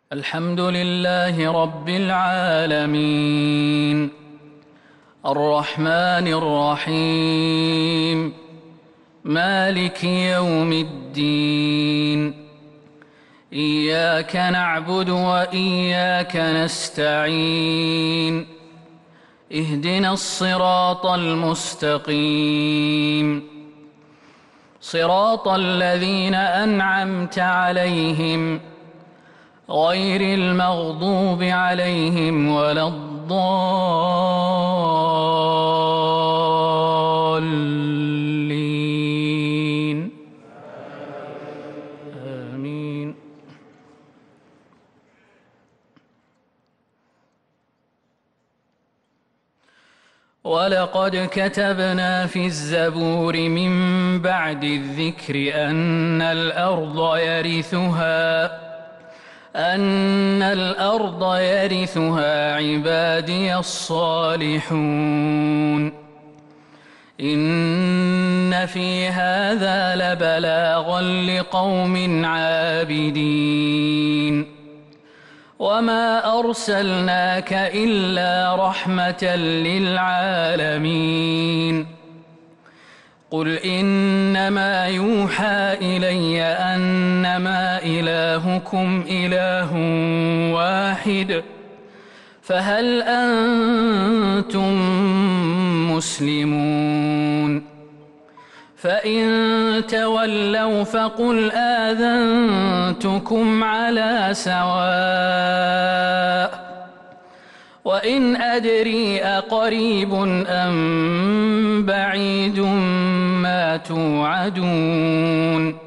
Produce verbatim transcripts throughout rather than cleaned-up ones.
الحمد لله رب العالمين الرحمن الرحيم مالك يوم الدين إياك نعبد وإياك نستعين اهدنا الصراط المستقيم صراط الذين أنعمت عليهم غير المغضوب عليهم ولا الضالين آمين. ولقد كتبنا في الزبور من بعد الذكر أن الأرض يرثها أن الأرض يرثها عبادي الصالحون إن في هذا لبلاغا لقوم عابدين وما أرسلناك إلا رحمة للعالمين قل إنما يوحى إلي أنما إلهكم إله واحد فهل أنتم مسلمون فإن تولوا فقل آذنتكم على سواء وإن أدري أقريب أم بعيد ما توعدون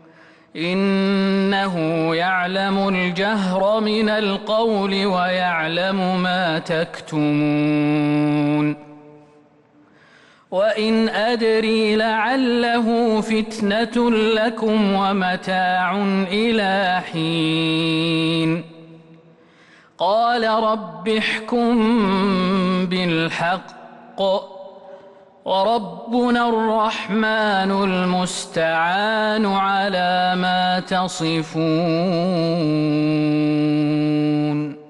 إنه يعلم الجهر من القول ويعلم ما تكتمون وإن أدري لعله فتنة لكم ومتاع إلى حين قال رب احكم بالحق وربنا الرحمن المستعان على ما تصفون.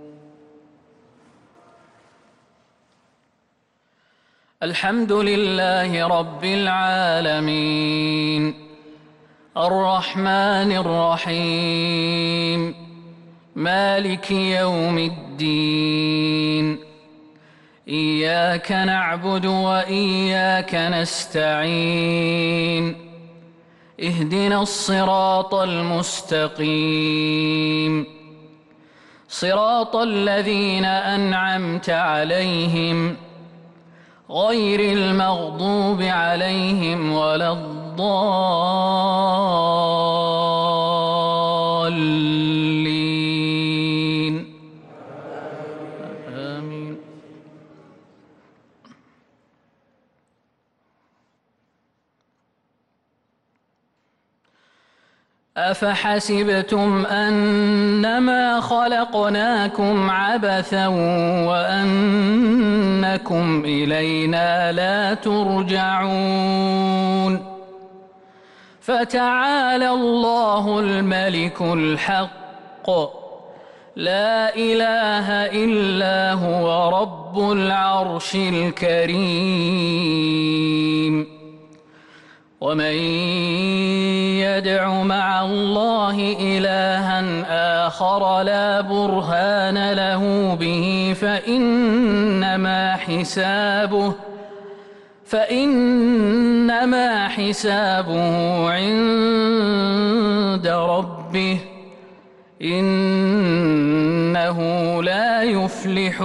الحمد لله رب العالمين الرحمن الرحيم مالك يوم الدين إياك نعبد وإياك نستعين اهدنا الصراط المستقيم صراط الذين أنعمت عليهم غير المغضوب عليهم ولا الضالين آمين. أفحسبتم أنما خلقناكم عبثا وأنكم إلينا لا ترجعون فتعالى الله الملك الحق لا إله إلا هو رب العرش الكريم ومن يدع مع الله إلها آخر لا برهان له به فإنما حسابه فإنما حسابه عند ربه إنه لا يفلح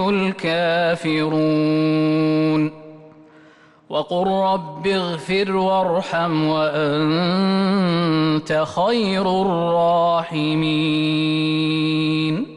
الكافرون وقل رب اغفر وارحم وأنت خير الراحمين.